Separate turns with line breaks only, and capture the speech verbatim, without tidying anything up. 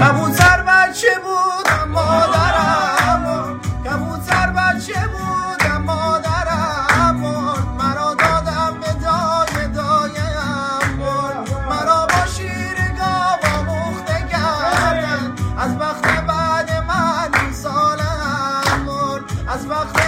کبوتر بچه بودم مادرم، کبوتر بچه بودم مادرم، مرا دادم به دایه دایم، مرا با شیر گاو آموخته کردن، از وقت بعد من سالم، از وقت